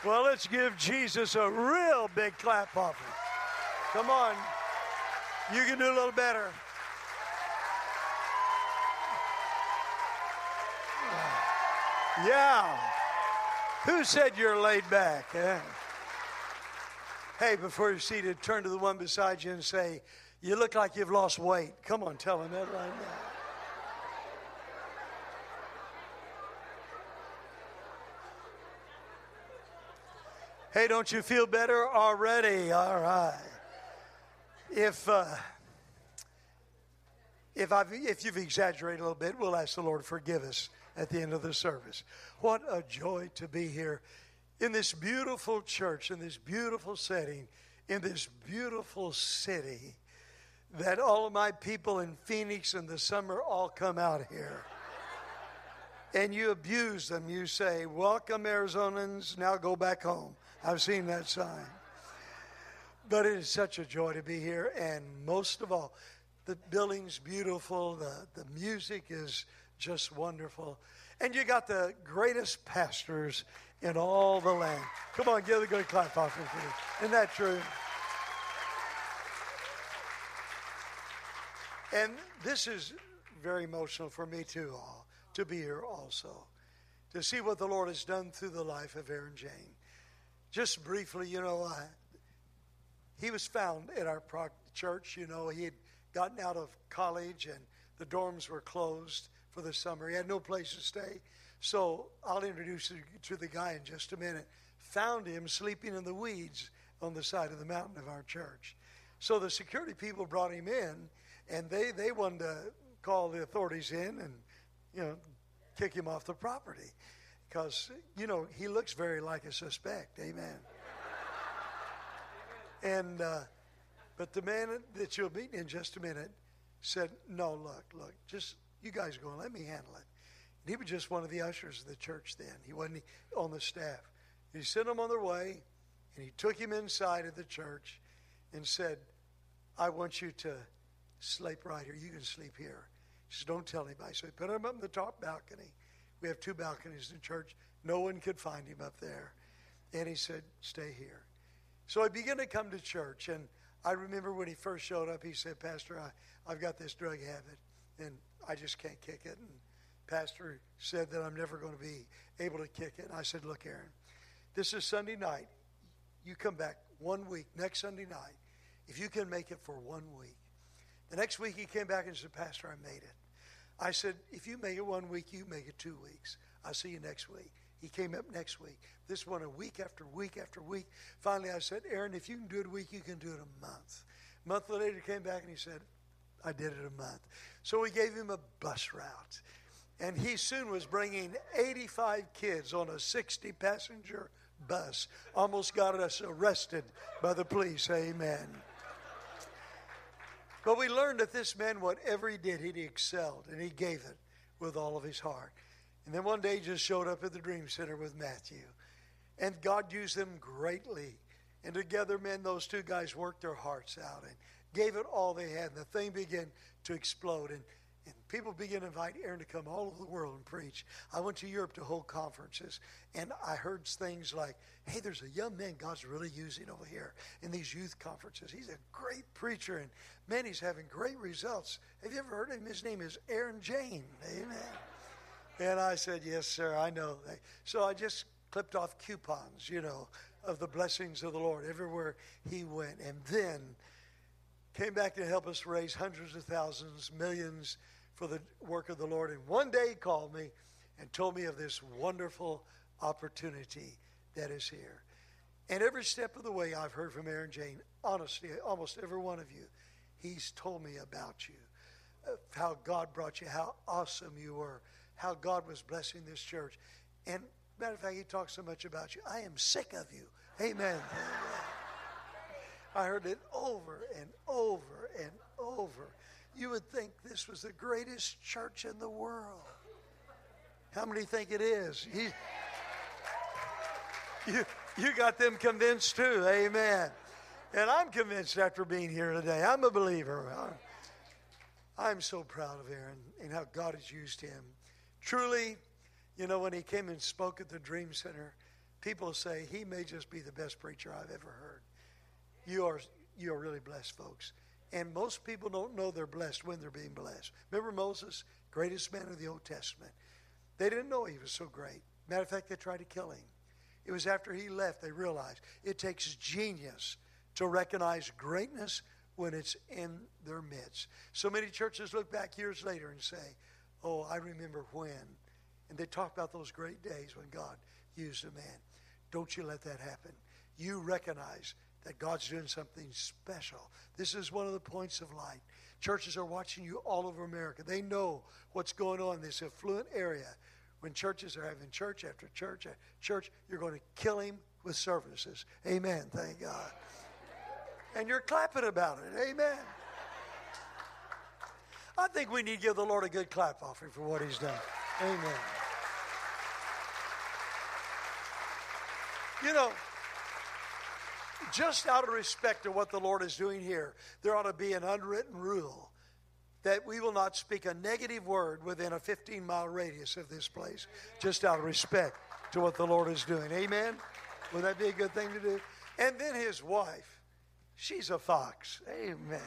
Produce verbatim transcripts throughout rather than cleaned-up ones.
Well, let's give Jesus a real big clap offering. Come on. You can do a little better. Yeah. Who said you're laid back? Eh? Hey, before you're seated, turn to the one beside you and say, you look like you've lost weight. Come on, tell him that right now. Hey, don't you feel better already? All right. If uh, if I've if you've exaggerated a little bit, we'll ask the Lord to forgive us at the end of the service. What a joy to be here in this beautiful church, in this beautiful setting, in this beautiful city, that all of my people in Phoenix in the summer all come out here. And you abuse them. You say, welcome Arizonans, now go back home. I've seen that sign. But it is such a joy to be here. And most of all, the building's beautiful. The, the music is just wonderful. And you got the greatest pastors in all the land. Come on, give a good clap offering for you. Isn't that true? And this is very emotional for me too, all, to be here also. To see what the Lord has done through the life of Aaron Jane. Just briefly, you know, I, he was found at our pro- church. You know, he had gotten out of college and the dorms were closed for the summer. He had no place to stay. So I'll introduce you to the guy in just a minute. Found him sleeping in the weeds on the side of the mountain of our church. So the security people brought him in, and they, they wanted to call the authorities in and, you know, kick him off the property. Because, you know, he looks very like a suspect. Amen. And, uh, but the man that you'll meet in just a minute said, no, look, look, just, you guys go and let me handle it. And he was just one of the ushers of the church then. He wasn't on the staff. He sent them on their way, and he took him inside of the church and said, I want you to sleep right here. You can sleep here. He said, don't tell anybody. So he put him up in the top balcony. We have two balconies in church. No one could find him up there. And he said, stay here. So I began to come to church. And I remember when he first showed up, he said, Pastor, I, I've got this drug habit, and I just can't kick it. And Pastor said that I'm never going to be able to kick it. And I said, look, Aaron, this is Sunday night. You come back one week, next Sunday night, if you can make it for one week. The next week he came back and said, Pastor, I made it. I said, if you make it one week, you make it two weeks. I'll see you next week. He came up next week. This went a week after week after week. Finally, I said, Aaron, if you can do it a week, you can do it a month. A month later, he came back and he said, I did it a month. So we gave him a bus route. And he soon was bringing eighty-five kids on a sixty-passenger bus. Almost got us arrested by the police. Amen. But we learned that this man, whatever he did, he excelled, and he gave it with all of his heart. And then one day he just showed up at the Dream Center with Matthew. And God used them greatly. And together, men, those two guys worked their hearts out and gave it all they had. And the thing began to explode. And, and people began to invite Aaron to come all over the world and preach. I went to Europe to hold conferences. And I heard things like, hey, there's a young man God's really using over here in these youth conferences. He's a great preacher. And, man, he's having great results. Have you ever heard of him? His name is Aaron Jane. Amen. And I said, yes, sir, I know. So I just clipped off coupons, you know, of the blessings of the Lord everywhere he went. And then came back to help us raise hundreds of thousands, millions for the work of the Lord. And one day he called me and told me of this wonderful opportunity that is here. And every step of the way I've heard from Aaron Jane, honestly, almost every one of you, he's told me about you, uh, how God brought you, how awesome you were, how God was blessing this church. And matter of fact, he talks so much about you. I am sick of you. Amen. I heard it over and over and over. You would think this was the greatest church in the world. How many think it is? He, you, you got them convinced too. Amen. And I'm convinced after being here today. I'm a believer. I'm so proud of Aaron and how God has used him. Truly, you know, when he came and spoke at the Dream Center, people say, he may just be the best preacher I've ever heard. You are, you are really blessed, folks. And most people don't know they're blessed when they're being blessed. Remember Moses, greatest man of the Old Testament. They didn't know he was so great. Matter of fact, they tried to kill him. It was after he left they realized it takes genius to recognize greatness when it's in their midst. So many churches look back years later and say, oh, I remember when. And they talk about those great days when God used a man. Don't you let that happen. You recognize that God's doing something special. This is one of the points of light. Churches are watching you all over America. They know what's going on in this affluent area. When churches are having church after church after church, you're going to kill him with services. Amen. Thank God. And you're clapping about it. Amen. I think we need to give the Lord a good clap offering for what he's done. Amen. You know, just out of respect to what the Lord is doing here, there ought to be an unwritten rule that we will not speak a negative word within a fifteen-mile radius of this place, just out of respect to what the Lord is doing. Amen? Would that be a good thing to do? And then his wife, she's a fox. Amen.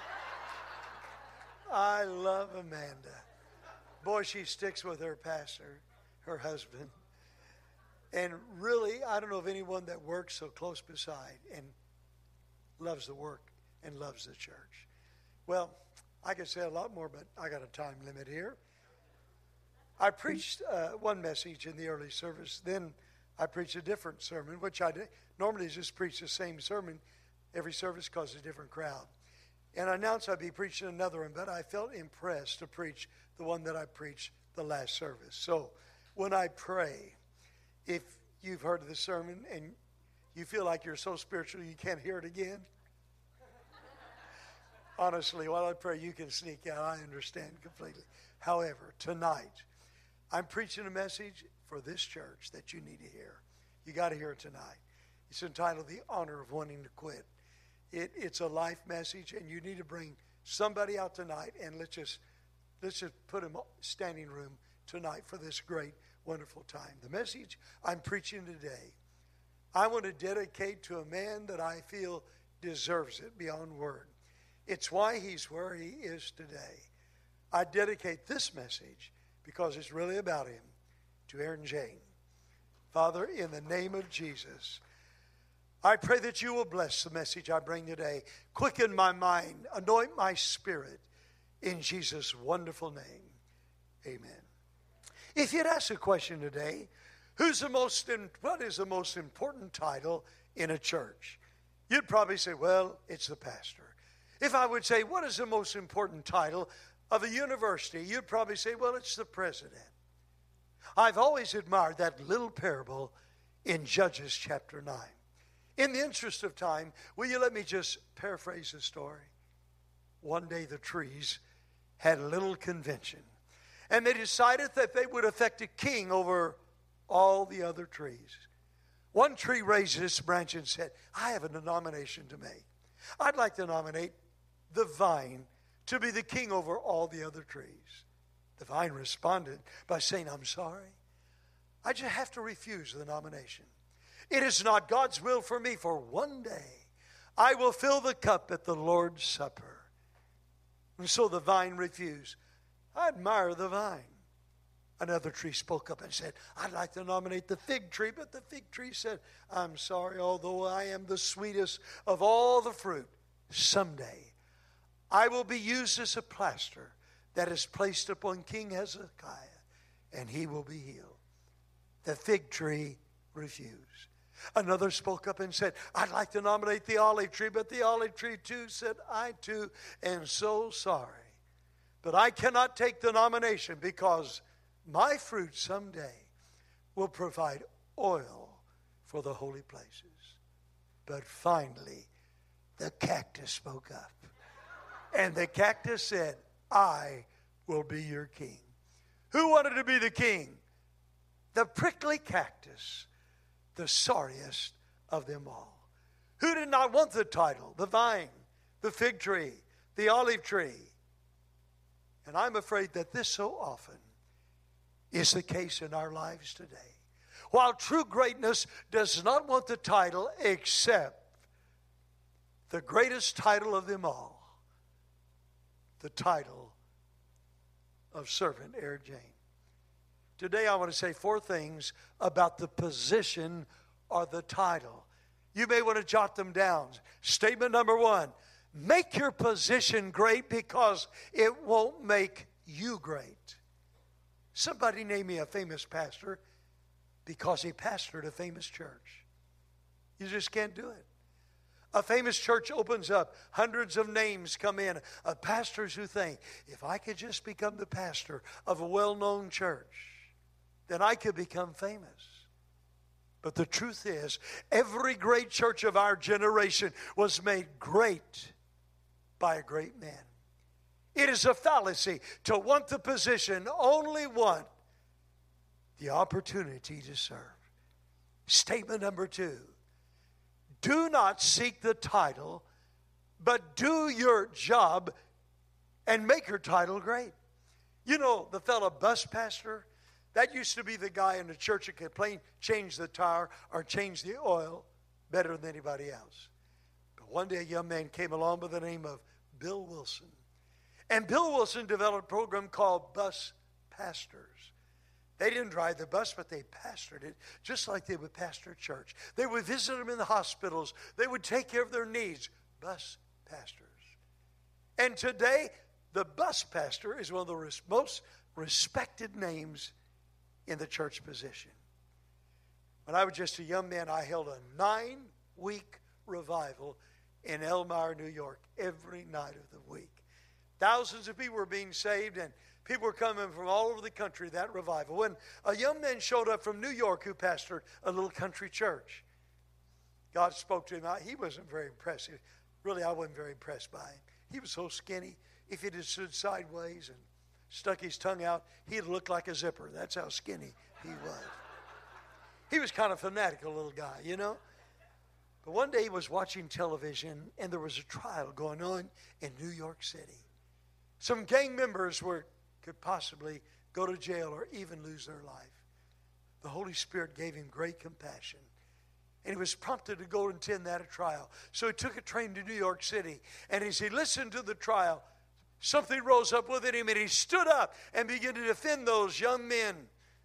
I love Amanda. Boy, she sticks with her pastor, her husband. And really, I don't know of anyone that works so close beside and loves the work and loves the church. Well, I could say a lot more, but I got a time limit here. I preached uh, one message in the early service. Then I preached a different sermon, which I did, normally just preach the same sermon every service because it's a different crowd. And I announced I'd be preaching another one, but I felt impressed to preach the one that I preached the last service. So when I pray, if you've heard of the sermon and you feel like you're so spiritual you can't hear it again, honestly, while I pray, you can sneak out. I understand completely. However, tonight, I'm preaching a message for this church that you need to hear. You got to hear it tonight. It's entitled The Honor of Wanting to Quit. It, it's a life message, and you need to bring somebody out tonight, and let's just let's just put them standing room tonight for this great, wonderful time. The message I'm preaching today, I want to dedicate to a man that I feel deserves it beyond word. It's why he's where he is today. I dedicate this message because it's really about him to Aaron Jane. Father, in the name of Jesus, I pray that you will bless the message I bring today. Quicken my mind, anoint my spirit in Jesus' wonderful name. Amen. If you'd ask a question today, who's the most in, what is the most important title in a church? You'd probably say, well, it's the pastor. If I would say, what is the most important title of a university? You'd probably say, well, it's the president. I've always admired that little parable in Judges chapter nine. In the interest of time, will you let me just paraphrase the story? One day the trees had a little convention, and they decided that they would elect a king over all the other trees. One tree raised its branch and said, I have a nomination to make. I'd like to nominate the vine to be the king over all the other trees. The vine responded by saying, I'm sorry. I just have to refuse the nomination. It is not God's will for me, for one day I will fill the cup at the Lord's Supper. And so the vine refused. I admire the vine. Another tree spoke up and said, I'd like to nominate the fig tree, but the fig tree said, I'm sorry, although I am the sweetest of all the fruit, someday I will be used as a plaster that is placed upon King Hezekiah, and he will be healed. The fig tree refused. Another spoke up and said, I'd like to nominate the olive tree, but the olive tree too said, I too am so sorry. But I cannot take the nomination because my fruit someday will provide oil for the holy places. But finally, the cactus spoke up. And the cactus said, I will be your king. Who wanted to be the king? The prickly cactus, the sorriest of them all. Who did not want the title? The vine, the fig tree, the olive tree. And I'm afraid that this so often is the case in our lives today. While true greatness does not want the title except the greatest title of them all, the title of servant Aaron Jane. Today I want to say four things about the position or the title. You may want to jot them down. Statement number one, make your position great because it won't make you great. Somebody name me a famous pastor because he pastored a famous church. You just can't do it. A famous church opens up. Hundreds of names come in of pastors who think, if I could just become the pastor of a well-known church, then I could become famous. But the truth is, every great church of our generation was made great by a great man. It is a fallacy to want the position, only want the opportunity to serve. Statement number two. Do not seek the title, but do your job and make your title great. You know, the fellow bus pastor, that used to be the guy in the church that could plain change the tire or change the oil better than anybody else. But one day a young man came along by the name of Bill Wilson. And Bill Wilson developed a program called Bus Pastors. They didn't drive the bus, but they pastored it just like they would pastor a church. They would visit them in the hospitals. They would take care of their needs. Bus pastors. And today, the bus pastor is one of the res- most respected names in the church position. When I was just a young man, I held a nine-week revival in Elmira, New York, every night of the week. Thousands of people were being saved, and people were coming from all over the country, that revival. When a young man showed up from New York who pastored a little country church, God spoke to him. He wasn't very impressive. Really, I wasn't very impressed by him. He was so skinny. If he had stood sideways and stuck his tongue out, he'd look like a zipper. That's how skinny he was. He was kind of fanatical little guy, you know. But one day he was watching television, and there was a trial going on in New York City. Some gang members were could possibly go to jail or even lose their life. The Holy Spirit gave him great compassion. And he was prompted to go and attend that trial. So he took a train to New York City. And as he listened to the trial, something rose up within him. And he stood up and began to defend those young men.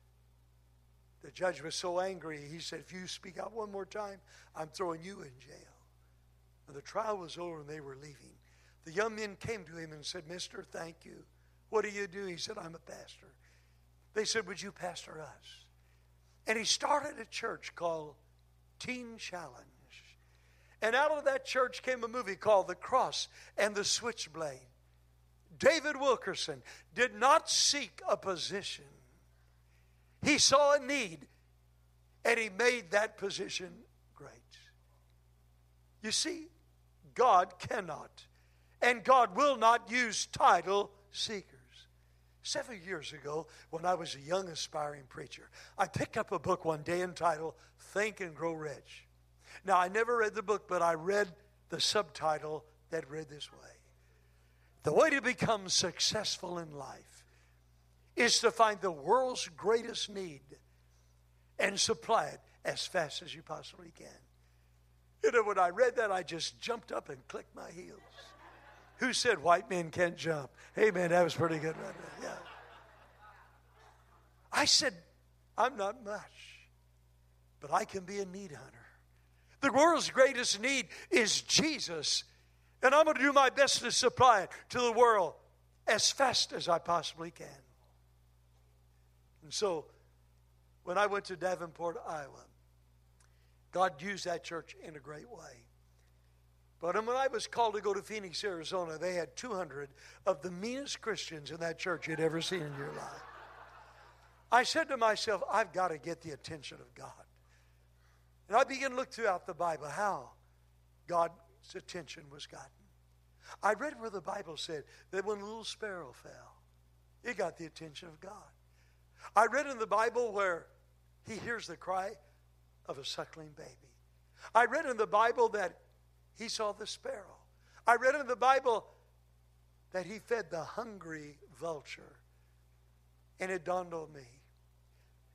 The judge was so angry, he said, if you speak out one more time, I'm throwing you in jail. And the trial was over and they were leaving. The young men came to him and said, Mister, thank you. What do you do? He said, I'm a pastor. They said, would you pastor us? And he started a church called Teen Challenge. And out of that church came a movie called The Cross and the Switchblade. David Wilkerson did not seek a position. He saw a need, and he made that position great. You see, God cannot, and God will not use title seekers. Several years ago, when I was a young aspiring preacher, I picked up a book one day entitled Think and Grow Rich. Now, I never read the book, but I read the subtitle that read this way. The way to become successful in life is to find the world's greatest need and supply it as fast as you possibly can. You know, when I read that, I just jumped up and clicked my heels. Who said white men can't jump? Hey, man, that was pretty good right there. Yeah. I said, I'm not much, but I can be a need hunter. The world's greatest need is Jesus, and I'm going to do my best to supply it to the world as fast as I possibly can. And so, when I went to Davenport, Iowa, God used that church in a great way. But when I was called to go to Phoenix, Arizona, they had two hundred of the meanest Christians in that church you'd ever seen in your life. I said to myself, I've got to get the attention of God. And I began to look throughout the Bible how God's attention was gotten. I read where the Bible said that when a little sparrow fell, it got the attention of God. I read in the Bible where he hears the cry of a suckling baby. I read in the Bible that he saw the sparrow. I read in the Bible that he fed the hungry vulture. And it dawned on me,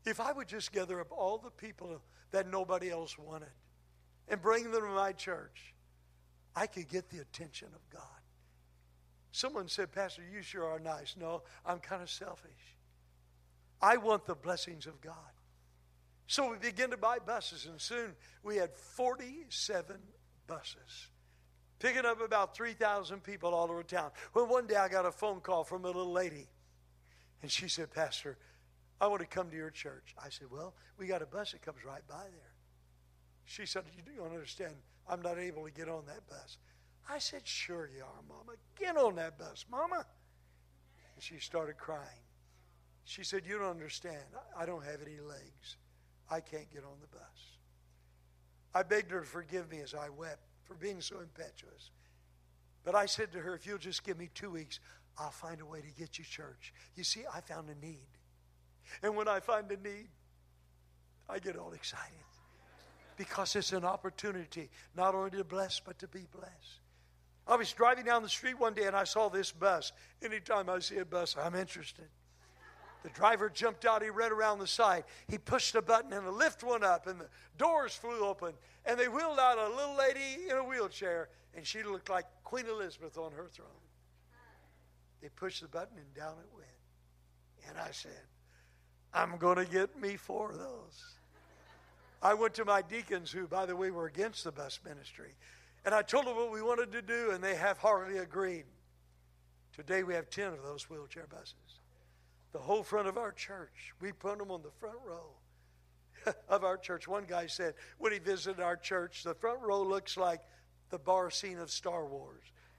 If I would just gather up all the people that nobody else wanted and bring them to my church, I could get the attention of God. Someone said, Pastor, you sure are nice. No, I'm kind of selfish. I want the blessings of God. So we began to buy buses, and soon we had forty-seven buses, picking up about three thousand people all over town. When one day I got a phone call from a little lady, and she said, Pastor, I want to come to your church. I said, well, we got a bus that comes right by there. She said, you don't understand. I'm not able to get on that bus. I said, sure you are, Mama. Get on that bus, Mama. And she started crying. She said, you don't understand. I don't have any legs. I can't get on the bus. I begged her to forgive me as I wept for being so impetuous. But I said to her, if you'll just give me two weeks, I'll find a way to get you church. You see, I found a need. And when I find a need, I get all excited. Because it's an opportunity not only to bless, but to be blessed. I was driving down the street one day and I saw this bus. Anytime I see a bus, I'm interested. The driver jumped out. He ran around the side. He pushed a button and the lift went up and the doors flew open. And they wheeled out a little lady in a wheelchair. And she looked like Queen Elizabeth on her throne. They pushed the button and down it went. And I said, I'm going to get me four of those. I went to my deacons who, by the way, were against the bus ministry. And I told them what we wanted to do, and they half-heartedly agreed. Today we have ten of those wheelchair buses. The whole front of our church, we put them on the front row of our church. One guy said when he visited our church, the front row looks like the bar scene of Star Wars.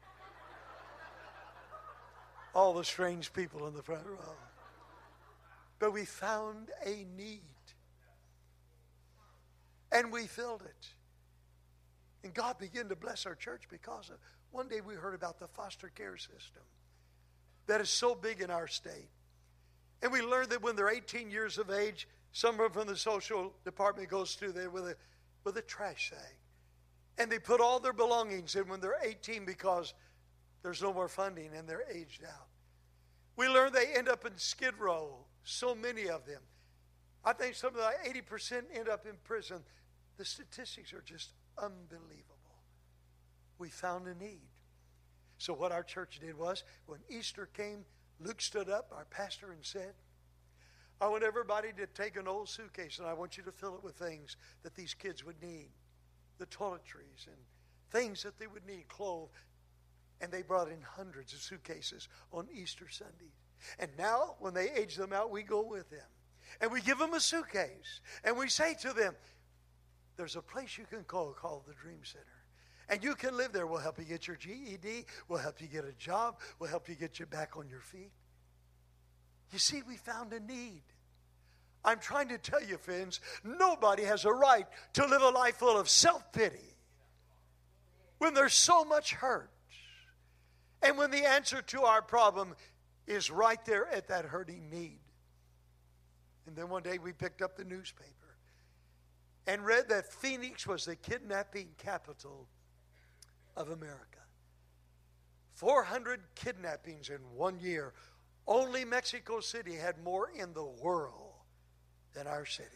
All the strange people in the front row. But we found a need. And we filled it. And God began to bless our church because of, one day we heard about the foster care system that is so big in our state. And we learned that when they're eighteen years of age, someone from the social department goes through there with a, with a trash bag. And they put all their belongings in when they're eighteen because there's no more funding and they're aged out. We learned they end up in Skid Row, so many of them. I think something like eighty percent end up in prison. The statistics are just unbelievable. We found a need. So what our church did was, when Easter came, Luke stood up, our pastor, and said, I want everybody to take an old suitcase, and I want you to fill it with things that these kids would need. The toiletries and things that they would need, clothes. And they brought in hundreds of suitcases on Easter Sunday. And now, when they age them out, we go with them. And we give them a suitcase. And we say to them, there's a place you can call called the Dream Center. And you can live there. We'll help you get your G E D. We'll help you get a job. We'll help you get you back on your feet. You see, we found a need. I'm trying to tell you, friends, nobody has a right to live a life full of self-pity when there's so much hurt. And when the answer to our problem is right there at that hurting need. And then one day we picked up the newspaper and read that Phoenix was the kidnapping capital of America. four hundred kidnappings in one year. Only Mexico City had more in the world than our city.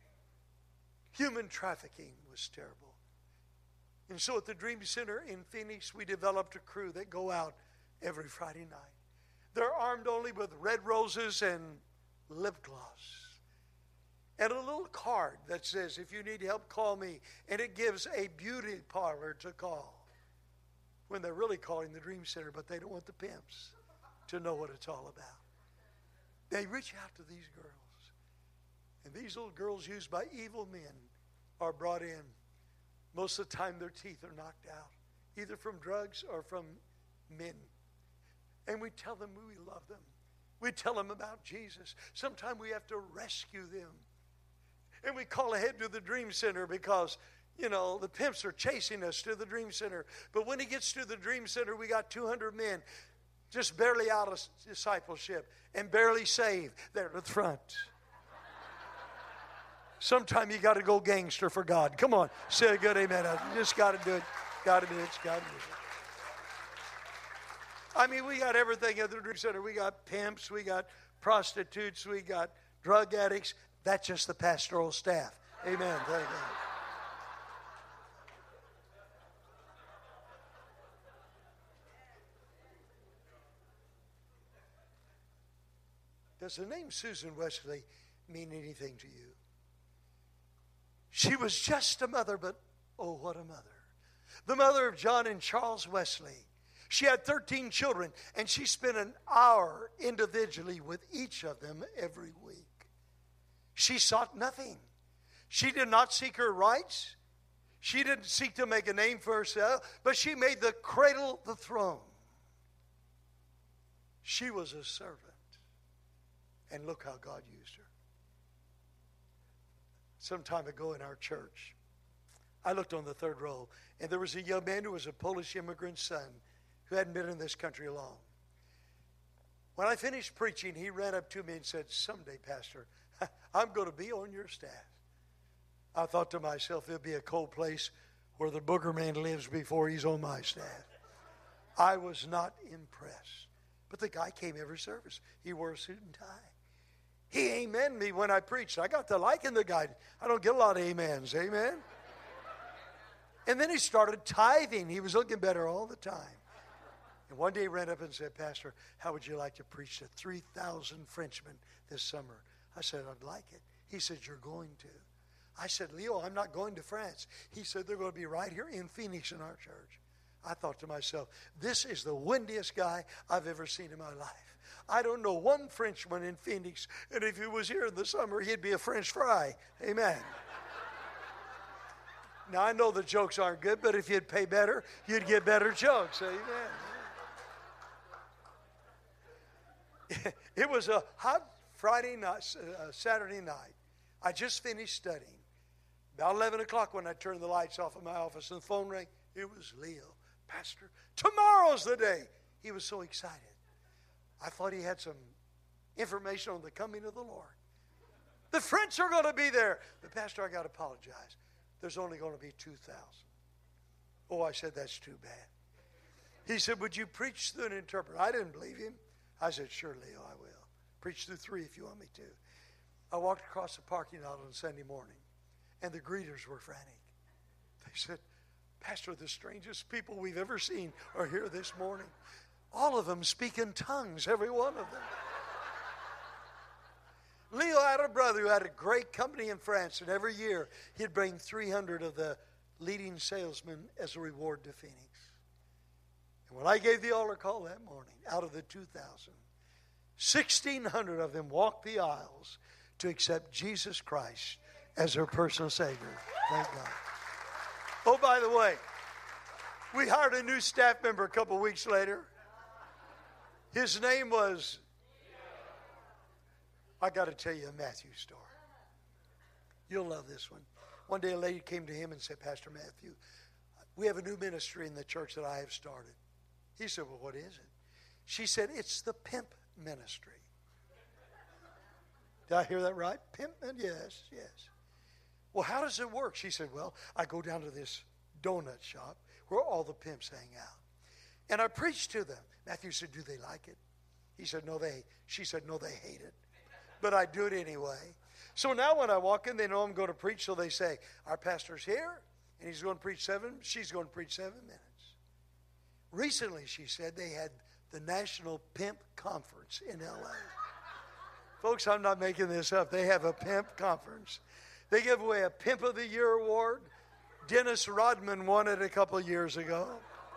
Human trafficking was terrible. And so at the Dream Center in Phoenix, we developed a crew that go out every Friday night. They're armed only with red roses and lip gloss. And a little card that says, if you need help, call me. And it gives a beauty parlor to call. When they're really calling the Dream Center, but they don't want the pimps to know what it's all about. They reach out to these girls. And these little girls used by evil men are brought in. Most of the time their teeth are knocked out, either from drugs or from men. And we tell them we love them. We tell them about Jesus. Sometimes we have to rescue them. And we call ahead to the Dream Center because, you know, the pimps are chasing us to the Dream Center. But when he gets to the Dream Center, we got two hundred men just barely out of discipleship and barely saved. They're at the front. Sometime you got to go gangster for God. Come on, say a good amen. You just got to do it. Got to do it. Got to do it. I mean, we got everything at the Dream Center. We got pimps. We got prostitutes. We got drug addicts. That's just the pastoral staff. Amen. Thank God. Does the name Susan Wesley mean anything to you? She was just a mother, but oh, what a mother. The mother of John and Charles Wesley. She had thirteen children, and she spent an hour individually with each of them every week. She sought nothing. She did not seek her rights. She didn't seek to make a name for herself, but she made the cradle the throne. She was a servant. And look how God used her. Some time ago in our church, I looked on the third row, and there was a young man who was a Polish immigrant son who hadn't been in this country long. When I finished preaching, he ran up to me and said, "Someday, Pastor, I'm going to be on your staff." I thought to myself, it'll be a cold place where the booger man lives before he's on my staff. I was not impressed. But the guy came every service. He wore a suit and tie. He amened me when I preached. I got to liking the guy. I don't get a lot of amens. Amen? And then he started tithing. He was looking better all the time. And one day he ran up and said, "Pastor, how would you like to preach to three thousand Frenchmen this summer?" I said, "I'd like it." He said, "You're going to." I said, "Leo, I'm not going to France." He said, "They're going to be right here in Phoenix in our church." I thought to myself, this is the windiest guy I've ever seen in my life. I don't know one Frenchman in Phoenix, and if he was here in the summer, he'd be a French fry. Amen. Now, I know the jokes aren't good, but if you'd pay better, you'd get better jokes. Amen. It was a hot Friday night, uh, Saturday night. I just finished studying. About eleven o'clock when I turned the lights off in my office and the phone rang, it was Leo. "Pastor, tomorrow's the day." He was so excited. I thought he had some information on the coming of the Lord. The French are going to be there. But Pastor, I got to apologize. There's only going to be two thousand. Oh, I said, that's too bad. He said, "Would you preach through an interpreter?" I didn't believe him. I said, "Sure, Leo, I will. Preach through three if you want me to." I walked across the parking lot on Sunday morning, and the greeters were frantic. They said, "Pastor, the strangest people we've ever seen are here this morning. All of them speak in tongues, every one of them." Leo had a brother who had a great company in France, and every year he'd bring three hundred of the leading salesmen as a reward to Phoenix. And when I gave the altar call that morning, out of the two thousand, sixteen hundred of them walked the aisles to accept Jesus Christ as their personal Savior. Thank God. Oh, by the way, we hired a new staff member a couple weeks later. His name was, I got to tell you a Matthew story. You'll love this one. One day a lady came to him and said, "Pastor Matthew, we have a new ministry in the church that I have started." He said, "Well, what is it?" She said, "It's the pimp ministry." Did I hear that right? Pimp? Yes, yes. "Well, how does it work?" She said, "Well, I go down to this donut shop where all the pimps hang out, and I preach to them." Matthew said, "Do they like it?" He said, "No, they." She said, "No, they hate it, but I do it anyway." So now when I walk in, they know I'm going to preach, so they say, "Our pastor's here, and he's going to preach seven, she's going to preach seven minutes." Recently, she said, they had the National Pimp Conference in L A Folks, I'm not making this up. They have a pimp conference. They give away a Pimp of the Year award. Dennis Rodman won it a couple of years ago.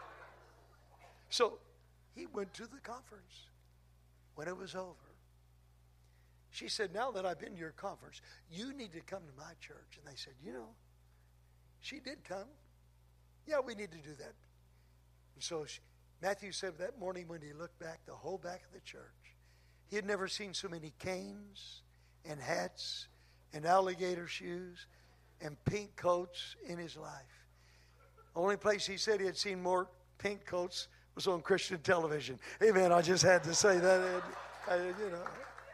So he went to the conference. When it was over, she said, "Now that I've been to your conference, you need to come to my church." And they said, "You know, she did come. Yeah, we need to do that." And so she, Matthew said that morning when he looked back, the whole back of the church, he had never seen so many canes and hats and alligator shoes and pink coats in his life. The only place he said he had seen more pink coats was on Christian television. Amen. I just had to say that. I, you know.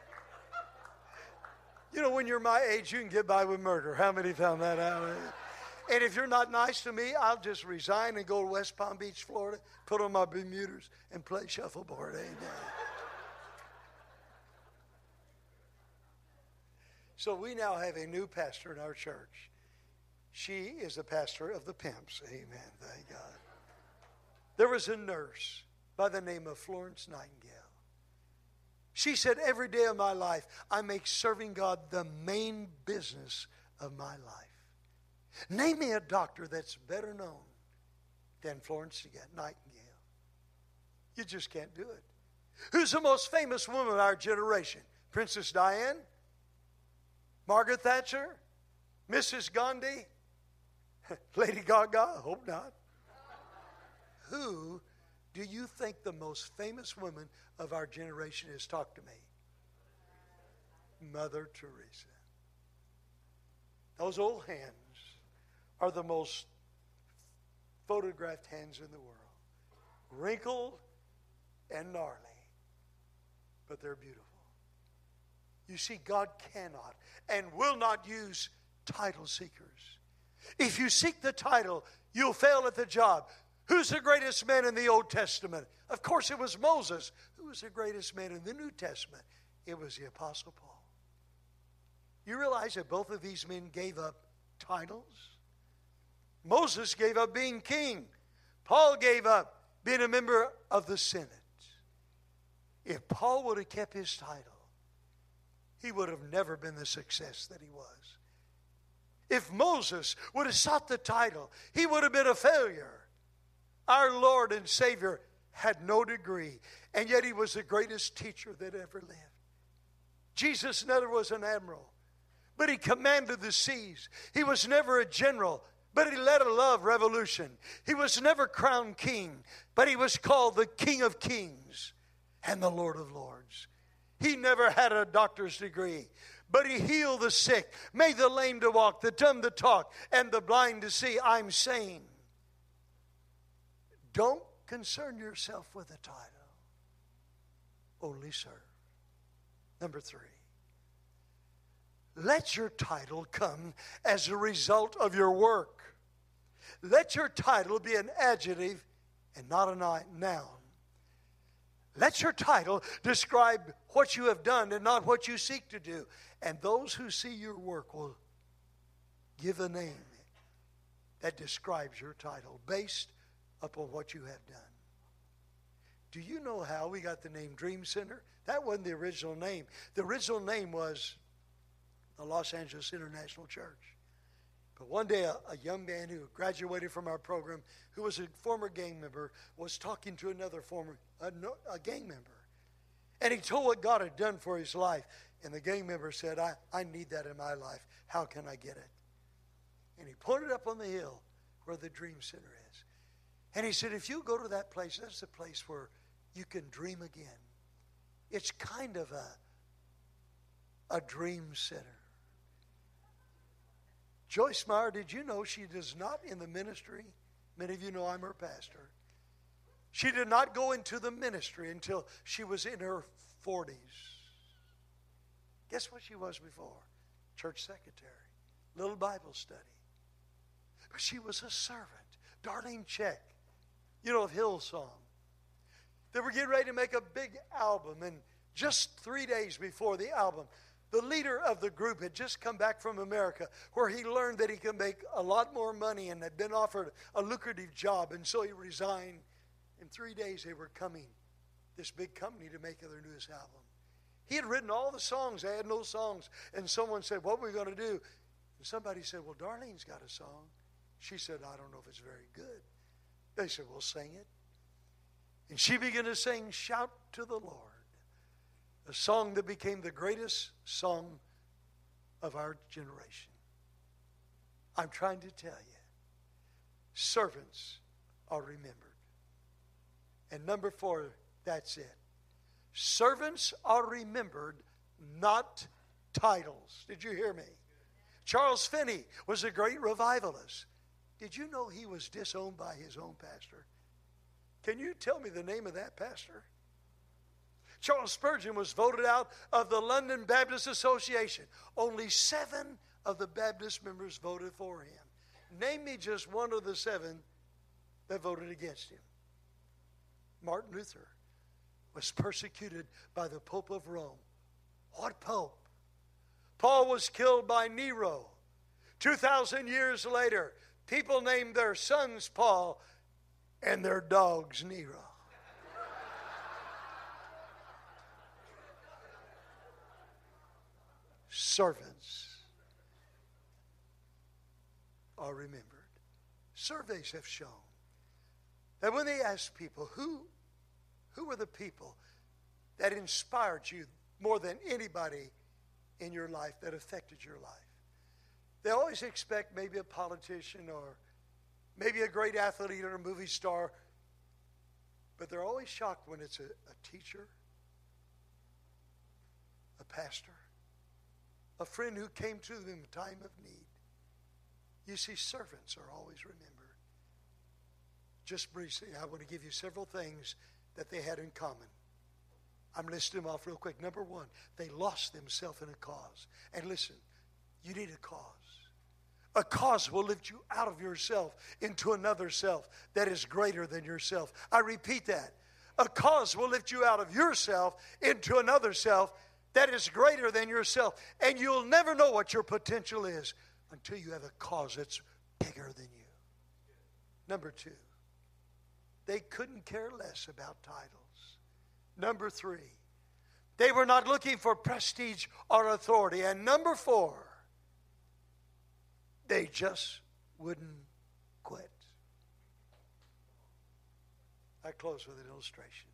You know, when you're my age, you can get by with murder. How many found that out? And if you're not nice to me, I'll just resign and go to West Palm Beach, Florida, put on my Bermudas, and play shuffleboard. Amen. So we now have a new pastor in our church. She is the pastor of the Pimps. Amen. Thank God. There was a nurse by the name of Florence Nightingale. She said, every day of my life, I make serving God the main business of my life. Name me a doctor that's better known than Florence Nightingale. You just can't do it. Who's the most famous woman of our generation? Princess Diana? Margaret Thatcher? Missus Gandhi? Lady Gaga? Hope not. Who do you think the most famous woman of our generation is? Talk to me. Mother Teresa. Those old hands are the most photographed hands in the world. Wrinkled and gnarly, but they're beautiful. You see, God cannot and will not use title seekers. If you seek the title, you'll fail at the job. Who's the greatest man in the Old Testament? Of course, it was Moses. Who was the greatest man in the New Testament? It was the Apostle Paul. You realize that both of these men gave up titles? Moses gave up being king. Paul gave up being a member of the Senate. If Paul would have kept his title, he would have never been the success that he was. If Moses would have sought the title, he would have been a failure. Our Lord and Savior had no degree, and yet he was the greatest teacher that ever lived. Jesus never was an admiral, but he commanded the seas. He was never a general, but he led a love revolution. He was never crowned king, but he was called the King of Kings and the Lord of Lords. He never had a doctor's degree, but he healed the sick, made the lame to walk, the dumb to talk, and the blind to see. I'm saying, don't concern yourself with a title. Only serve. Number three. Let your title come as a result of your work. Let your title be an adjective and not a noun. Let your title describe what you have done and not what you seek to do. And those who see your work will give a name that describes your title based upon what you have done. Do you know how we got the name Dream Center? That wasn't the original name. The original name was the Los Angeles International Church. But one day, a, a young man who graduated from our program, who was a former gang member, was talking to another former a, a gang member. And he told what God had done for his life. And the gang member said, I, I need that in my life. How can I get it? And he pointed up on the hill where the Dream Center is. And he said, if you go to that place, that's the place where you can dream again. It's kind of a, a dream center. Joyce Meyer, did you know she is not in the ministry? Many of you know I'm her pastor. She did not go into the ministry until she was in her forties. Guess what she was before? Church secretary, little Bible study. But she was a servant. Darlene Check, you know of Hillsong. They were getting ready to make a big album, and just three days before the album, the leader of the group had just come back from America, where he learned that he could make a lot more money and had been offered a lucrative job, and so he resigned. In three days, they were coming, this big company, to make their newest album. He had written all the songs. They had no songs. And someone said, what are we going to do? And somebody said, well, Darlene's got a song. She said, I don't know if it's very good. They said, well, sing it. And she began to sing Shout to the Lord, a song that became the greatest song of our generation. I'm trying to tell you, servants are remembered. And number four, that's it. Servants are remembered, not titles. Did you hear me? Charles Finney was a great revivalist. Did you know he was disowned by his own pastor? Can you tell me the name of that pastor? Charles Spurgeon was voted out of the London Baptist Association. Only seven of the Baptist members voted for him. Name me just one of the seven that voted against him. Martin Luther was persecuted by the Pope of Rome. What Pope? Paul was killed by Nero. two thousand years later, people named their sons Paul and their dogs Nero. Servants are remembered. Surveys have shown that when they ask people, who, who were the people that inspired you more than anybody in your life, that affected your life? They always expect maybe a politician or maybe a great athlete or a movie star, but they're always shocked when it's a, a teacher, a pastor, a friend who came to them in a time of need. You see, servants are always remembered. Just briefly, I want to give you several things that they had in common. I'm listing them off real quick. Number one, they lost themselves in a cause. And listen, you need a cause. A cause will lift you out of yourself into another self that is greater than yourself. I repeat that. A cause will lift you out of yourself into another self that is greater than yourself. And you'll never know what your potential is until you have a cause that's bigger than you. Number two, they couldn't care less about titles. Number three, they were not looking for prestige or authority. And number four, they just wouldn't quit. I close with an illustration.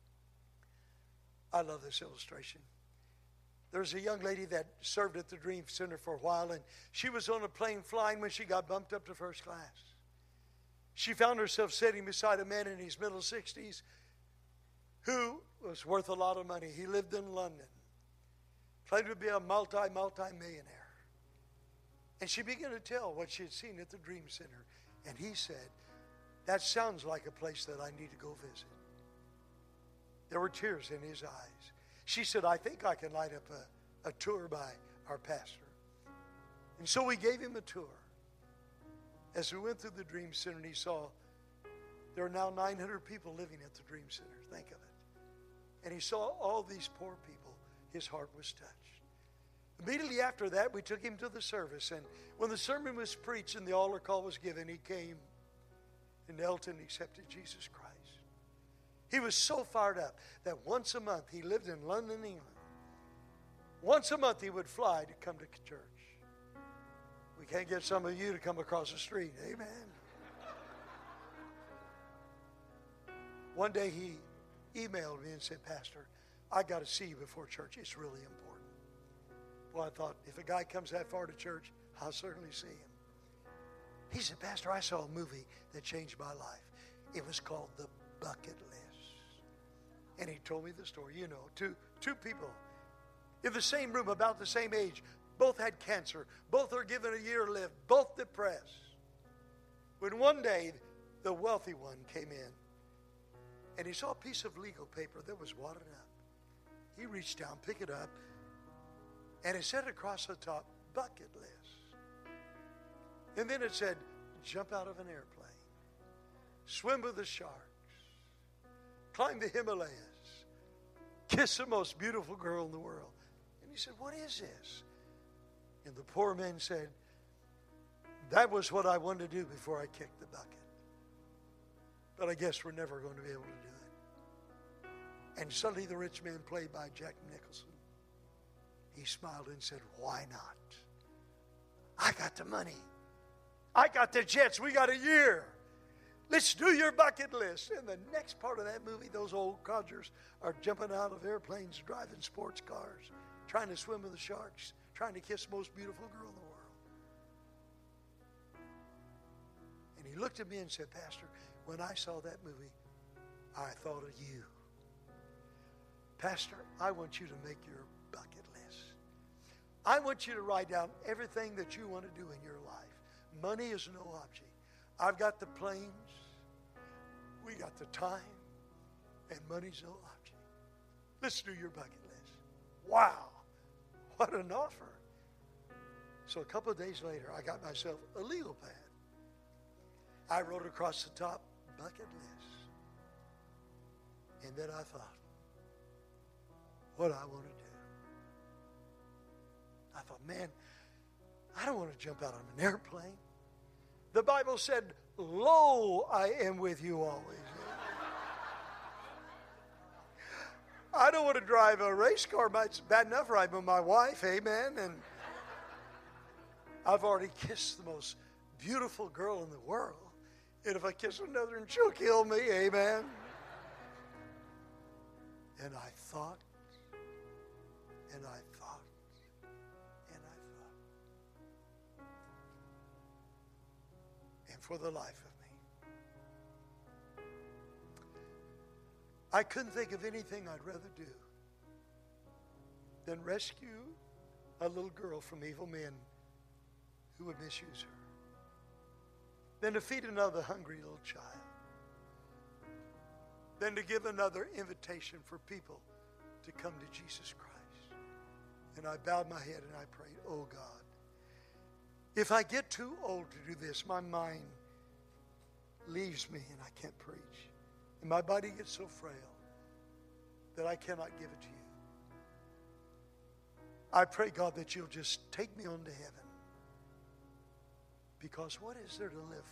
I love this illustration. There's a young lady that served at the Dream Center for a while, and she was on a plane flying when she got bumped up to first class. She found herself sitting beside a man in his middle sixties who was worth a lot of money. He lived in London, claimed to be a multi, multi-millionaire. And she began to tell what she had seen at the Dream Center. And he said, that sounds like a place that I need to go visit. There were tears in his eyes. She said, I think I can light up a, a tour by our pastor. And so we gave him a tour. As we went through the Dream Center, and he saw there are now nine hundred people living at the Dream Center. Think of it. And he saw all these poor people. His heart was touched. Immediately after that, we took him to the service. And when the sermon was preached and the altar call was given, he came and knelt and accepted Jesus Christ. He was so fired up that once a month, he lived in London, England. Once a month, he would fly to come to church. We can't get some of you to come across the street. Amen. One day, he emailed me and said, Pastor, I got to see you before church. It's really important. Well, I thought, if a guy comes that far to church, I'll certainly see him. He said, Pastor, I saw a movie that changed my life. It was called The Bucket List. And he told me the story. You know, two, two people in the same room, about the same age. Both had cancer. Both are given a year to live. Both depressed. When one day, the wealthy one came in, and he saw a piece of legal paper that was wadded up. He reached down, picked it up, and it said across the top, bucket list. And then it said, jump out of an airplane, swim with the sharks, climb the Himalayas, kiss the most beautiful girl in the world. And he said, what is this? And the poor man said, that was what I wanted to do before I kicked the bucket. But I guess we're never going to be able to do it. And suddenly the rich man, played by Jack Nicholson, he smiled and said, why not? I got the money. I got the jets. We got a year. Let's do your bucket list. And the next part of that movie, those old codgers are jumping out of airplanes, driving sports cars, trying to swim with the sharks, trying to kiss the most beautiful girl in the world. And he looked at me and said, Pastor, when I saw that movie, I thought of you. Pastor, I want you to make your bucket list. I want you to write down everything that you want to do in your life. Money is no object. I've got the planes. We got the time. And money's no object. Let's do your bucket list. Wow. What an offer. So a couple of days later, I got myself a legal pad. I wrote across the top, bucket list. And then I thought, what I want to do. I thought, man, I don't want to jump out of an airplane. The Bible said, lo, I am with you always. I don't want to drive a race car. It's bad enough riding with my wife, amen. And I've already kissed the most beautiful girl in the world. And if I kiss another, and she'll kill me, amen. And I thought, and I thought, and I thought. And for the life of me, I couldn't think of anything I'd rather do than rescue a little girl from evil men who would misuse her, than to feed another hungry little child, than to give another invitation for people to come to Jesus Christ. And I bowed my head and I prayed, oh God, if I get too old to do this, my mind leaves me and I can't preach. And my body gets so frail that I cannot give it to you. I pray, God, that you'll just take me on to heaven. Because what is there to live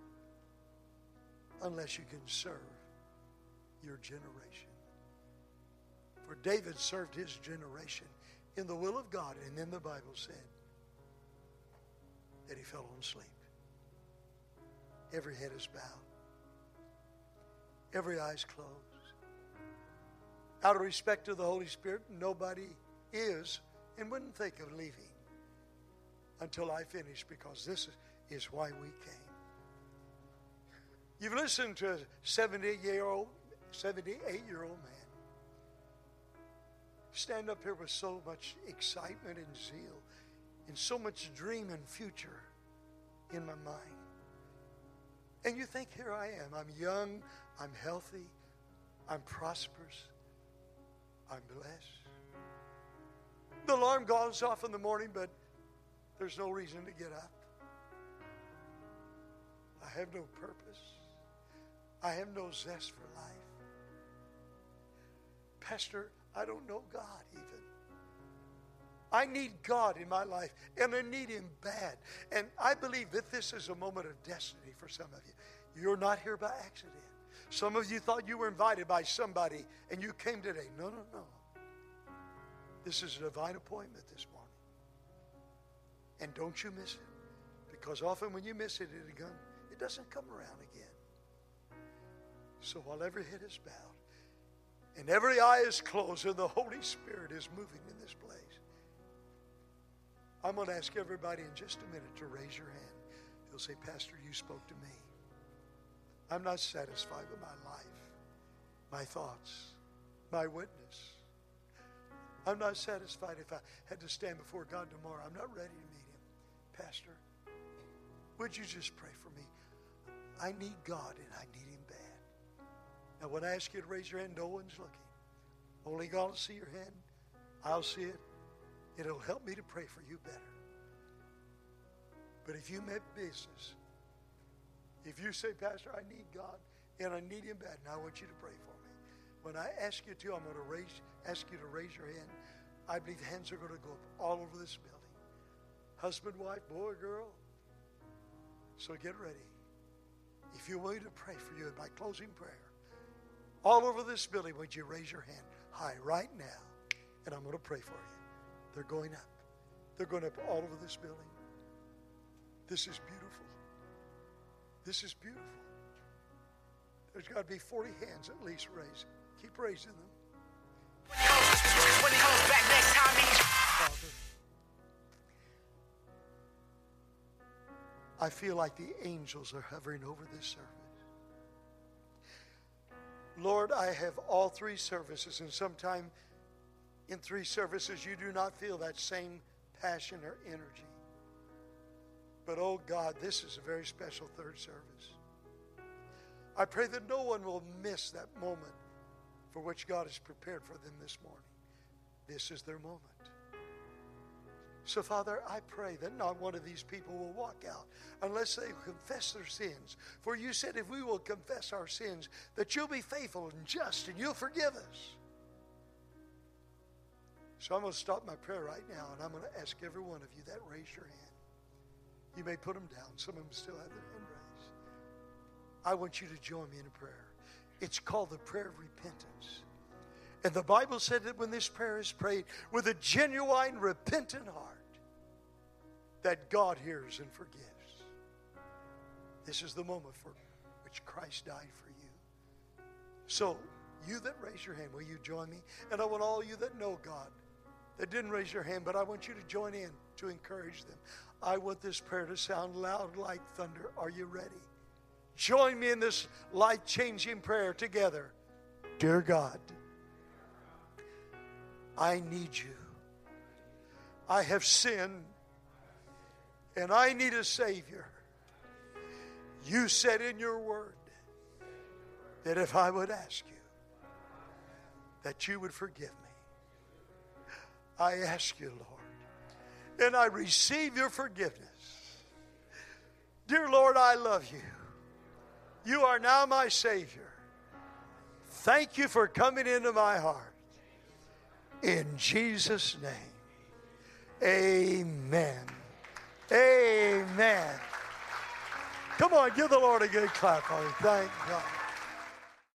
for unless you can serve your generation? For David served his generation in the will of God, and then the Bible said that he fell on sleep. Every head is bowed. Every eye is closed. Out of respect to the Holy Spirit, nobody is and wouldn't think of leaving until I finish, because this is is why we came. You've listened to a seventy-eight-year-old, seventy-eight-year-old man stand up here with so much excitement and zeal and so much dream and future in my mind. And you think, here I am. I'm young, I'm healthy, I'm prosperous, I'm blessed. The alarm goes off in the morning, but there's no reason to get up. I have no purpose. I have no zest for life. Pastor, I don't know God even. I need God in my life, and I need Him bad. And I believe that this is a moment of destiny for some of you. You're not here by accident. Some of you thought you were invited by somebody, and you came today. No, no, no. This is a divine appointment this morning. And don't you miss it. Because often when you miss it, it again, it doesn't come around again. So while every head is bowed and every eye is closed and the Holy Spirit is moving in this place, I'm going to ask everybody in just a minute to raise your hand. They'll say, Pastor, you spoke to me. I'm not satisfied with my life, my thoughts, my witness. I'm not satisfied if I had to stand before God tomorrow. I'm not ready to meet Him. Pastor, would you just pray for me? I need God and I need Him bad. Now, when I ask you to raise your hand, no one's looking. Only God will see your hand. I'll see it. It'll help me to pray for you better. But if you meant business, if you say, Pastor, I need God and I need Him bad, and I want you to pray for me. When I ask you to, I'm going to raise, ask you to raise your hand. I believe hands are going to go up all over this building. Husband, wife, boy, girl. So get ready. If you want me to pray for you in my closing prayer, all over this building, would you raise your hand high right now? And I'm going to pray for you. They're going up. They're going up all over this building. This is beautiful. This is beautiful. There's got to be forty hands at least raised. Keep raising them. When he comes back next time, Father, I feel like the angels are hovering over this service. Lord, I have all three services, and sometime in three services you do not feel that same passion or energy. But oh God, this is a very special third service. I pray that no one will miss that moment for which God has prepared for them this morning. This is their moment. So, Father, I pray that not one of these people will walk out unless they confess their sins. For you said if we will confess our sins, that you'll be faithful and just and you'll forgive us. So I'm going to stop my prayer right now, and I'm going to ask every one of you that raise your hand. You may put them down. Some of them still have their hand raised. I want you to join me in a prayer. It's called the prayer of repentance. And the Bible said that when this prayer is prayed with a genuine, repentant heart, that God hears and forgives. This is the moment for which Christ died for you. So, you that raise your hand, will you join me? And I want all you that know God, that didn't raise your hand, but I want you to join in to encourage them. I want this prayer to sound loud like thunder. Are you ready? Join me in this life-changing prayer together. Dear God, I need you. I have sinned, and I need a Savior. You said in your word that if I would ask you, that you would forgive me. I ask you, Lord, and I receive your forgiveness. Dear Lord, I love you. You are now my Savior. Thank you for coming into my heart. In Jesus' name, amen. Amen. Come on, give the Lord a good clap. Thank God.